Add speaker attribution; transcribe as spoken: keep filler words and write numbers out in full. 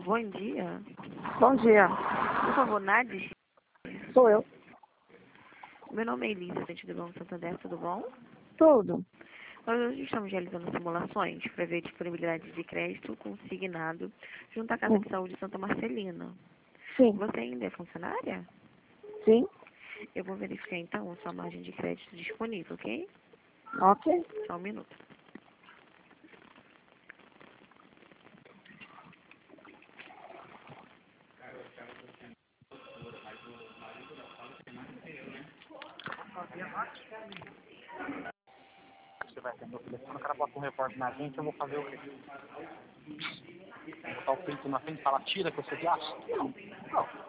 Speaker 1: Bom dia.
Speaker 2: Bom dia.
Speaker 1: Por favor, Nades.
Speaker 2: Sou eu.
Speaker 1: Meu nome é Elisa, assistente do Banco Santander, tudo bom?
Speaker 2: Tudo.
Speaker 1: Nós hoje estamos realizando simulações para ver a disponibilidade de crédito consignado junto à Casa de Saúde Santa Marcelina.
Speaker 2: Sim.
Speaker 1: Você ainda é funcionária?
Speaker 2: Sim.
Speaker 1: Eu vou verificar então a sua margem de crédito disponível, ok?
Speaker 2: Ok.
Speaker 1: Só um minuto.
Speaker 3: Você vai ter meu telefone, o cara bota um repórter na gente, eu vou fazer o quê? Vou botar o peito na frente e falar, tira que eu sou de aço? Não, não.